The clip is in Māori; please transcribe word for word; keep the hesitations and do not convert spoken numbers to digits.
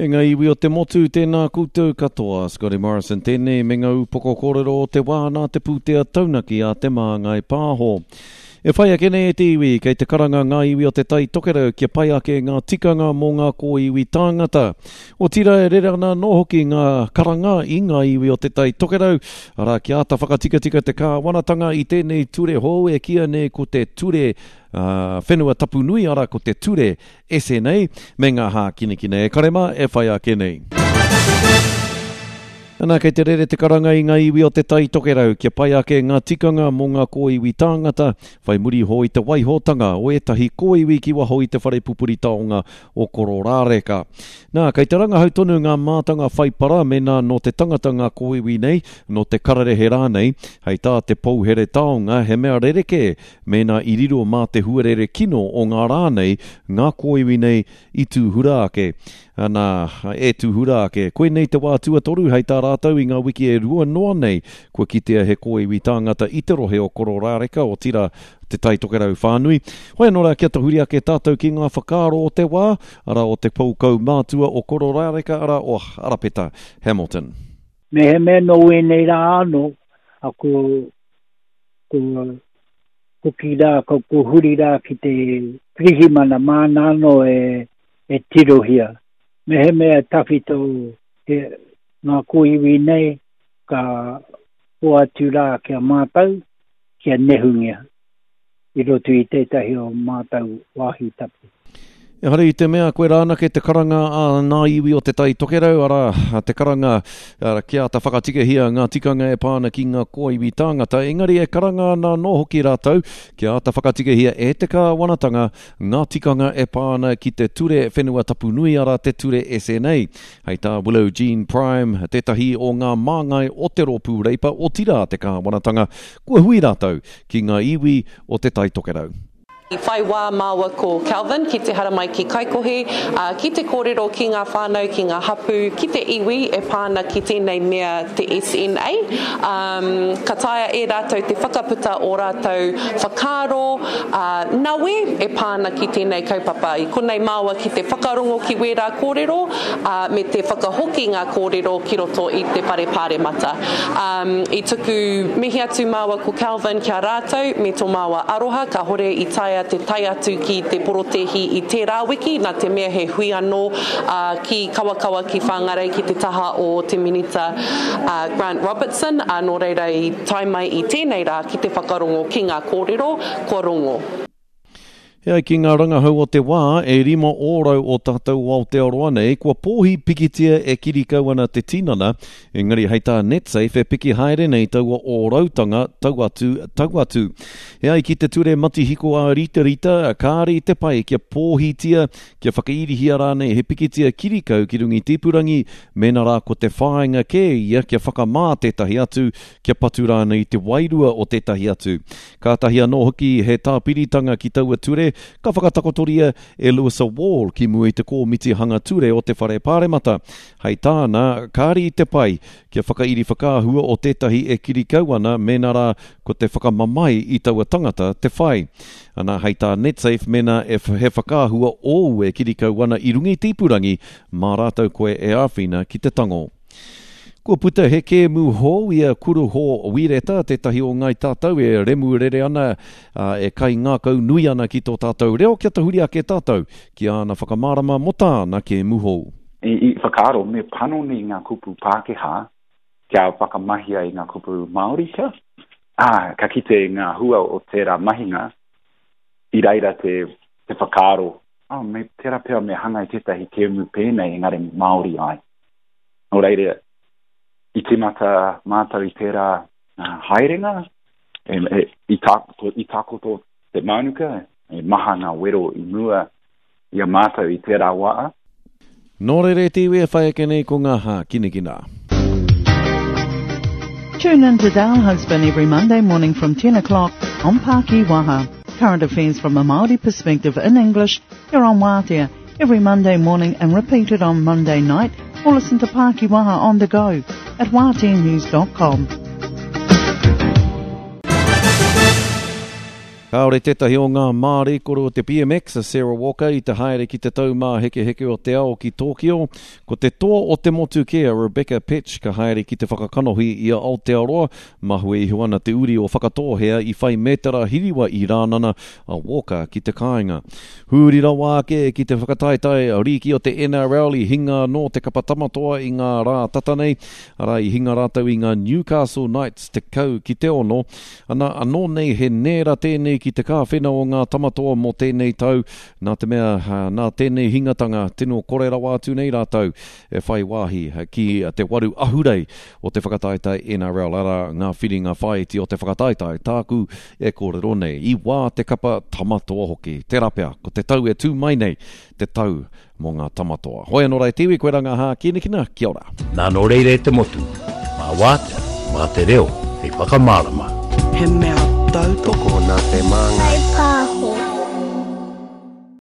E ngā iwi o te motu tēnā koutou katoa, Scotty Morrison tēnei me ngā upoko kōrero o te wā nā te pūtea taunaki a te māngai pāho. E whai ake nei e te iwi, kei te karanga ngā iwi o te tai tokerau, kia pai ake ngā tikanga mō ngā kō iwi tāngata. O tira e rere ana no hoki ngā karanga i ngā iwi o te tai tokerau, ara kia ata whakatika-tika te kāwanatanga i tēnei ture hou e kia nei ko te ture uh, whenua tapu nui ara ko te ture ese nei, me ngā hā kinikine e karema e whai ake nei. Ana kei te rere te karanga i ngā iwi o te tai tokerau, kia pai ake ngā tikanga mō ngā kōiwi tāngata, whai muri ho i te waihotanga o etahi kōiwi ki waho i te whare pupuri taonga o Kororāreka. Nā, kei te ranga hautonu ngā mātanga whaipara mena no te tangata ngā kōiwi nei, no te kararehe rā nei, hei tā te pouhere taonga he mea rereke, mena i riro mā te huarere kino o ngā rā nei, ngā kōiwi nei i tūhura ake. Ana e tūhura ake. Koe nei te wā tuatoru hei tā rātau i ngā wiki e rua noa nei, kua kitea he kōiwi tāngata i te rohe o Kororāreka o tira te tai tokerau whānui. Hoi anora kia tahuri ake tātou ki ngā whakaaro o te wā, ara o te paukau mātua o Kororāreka, ara o Arapeta Hamilton. Me he me no e nei rā ano, a ko, ko, ko ki rā, ko, ko huri rā ki te prihimana mānano e, e tirohia. Me he mea tawhito he ngā kōiwi nei ka hoatu rā kia mātau kia nehungia i roto i tētahi o mātau wāhi tapu. E hare i te mea koe rāna ke te karanga a ngā iwi o te tai tokerau, ara te karanga ara, kia ta whakatike hia ngā tikanga e pāna ki ngā kōiwi tāngata. Engari e karanga nā no hoki rātau, kia ta whakatike hia e te kāwanatanga ngā tikanga e pāna ki te ture whenua tapu nui ara te ture S N A. Hei tā Willow Jean Prime, tētahi o ngā māngai o te ropu reipa o tira te kāwanatanga. Kua hui rātau ki ngā iwi o te tai tokerau. I whai wā māua ko Calvin, ki te haramai ki Kaikohe, uh, ki te kōrero ki ngā whānau, ki ngā hapu, ki te iwi e pāna ki tēnei mea te S N A. Um, ka taia e rātou te whakaputa o rātou whakaro, uh, nawe e pāna ki tēnei kaupapa. I konei māua ki te whakarongo ki wērā kōrero, uh, me te whakahoki ngā kōrero ki roto i te pare pāre mata. Um, I tuku mihi atu māua ko Calvin kia rātou, me tō māua aroha, ka hore i taia te tai atu ki te porotehi i te rāwiki, nā te mea he hui anō uh, ki kawakawa ki whangarei ki te taha o te minita uh, Grant Robertson, uh, nō reira i tai mai i tēnei rā ki te whakarongo ki ngā kōrero, kua rongo. Hea ki ngā rangahau o te wā, e rima ōrau o tātou Aotearoa nei, kua pōhi pikitia e kirikau ana te tinana, engari hei tā NetSafe e piki haere nei taua ōrautanga tau atu, tau atu. Hea ki te ture matihiko a rita rita, a kāri te pai kia pōhitia, kia whakairihia rā nei he pikitia kirikau ki rungi tipurangi, mena rā ko te whāinga ke ia kia whakamā tētahi atu, kia patu rā nei te wairua o tētahi atu. Kātahi anō hoki he tāpiritanga ki taua ture, ka whakatakotoria e Lewis Wall ki mua i te kōmiti hanga ture o te whare pāremata. Hei tāna, kāri i te pai, kia whakairi whakāhua o tētahi e kirikau ana, mena rā ko te whakamamai i taua tangata te whai. Ana hei tā NetSafe mena e he whakāhua o e kirikau ana i rungi tipurangi, mā rātou koe e āwhina ki te tango. Kua puta he ke mu ho ia kuru ho wireta, tētahi o ngai tātou e remu rere ana, uh, e kai ngā kau nui ana ki tō tātou. Reo kia tahuri ake tātou, ki ana whakamārama mo tāna ke mu ho. I, i whakaaro me pano ni ngā kupu Pākehā, kia whakamahia i ngā kupu Māori kia. Ah, ka kite ngā hua o tērā mahinga, i reira te, te whakaaro. Oh, me tērā pēr me hanga i tētahi ke mu pēnei ngare Māori ai. No reira, I te mata mātau i tērā uh, haerenga, e, e, i, tākoto, i tākoto te manuka, e maha ngā wero i mua i a mātau i tērā waa. Nō rere te iwi e whai ake nei ko ngā hā kinekina. Tune in to Dale Husband every Monday morning from ten o'clock on Pāki Waha. Current affairs from a Māori perspective in English here on Wātea every Monday morning and repeated on Monday night, or listen to Pāki Waha on the go at wātea news dot com. Kaore tetahi o ngā Māori koro o te B M X, a Sarah Walker, i te haere ki te tau mā heke heke o te ao ki Tokyo. Ko te toa o te motu kea, Rebecca Pitch, ka haere ki te whakakanohi i a Aotearoa, mahue i huana te uri o whakatohea i whai metara hiriwa i rānana a Walker ki te kāinga. Hūrira wāke ki te whakataitai a riki o te N R L i hinga no te kapatamatoa i ngā rā tatanei, ara i hinga rātau i ngā Newcastle Knights te kau ki te ono, ana anō nei he nera tēnei ki te kāwhena o ngā tamatoa mō tēnei tau, nā te mea, nā tēnei hingatanga, tino korera wātu nei rātau, e whai wāhi ki te waru ahurei o te whakataitai N R L, ara ngā whiringa whaiti o te whakataitai, tāku e kōrero nei, i wā te kapa tamatoa hoki, te rapea, ko te tau e tū mai nei, te tau mō ngā tamatoa. Hoi anō rai tiwi, koe ranga hā kinikina, kia ora. Nā no reire te motu, mā wātea, mā te reo, hei whakamārama. He mea tau toko nā te māngai.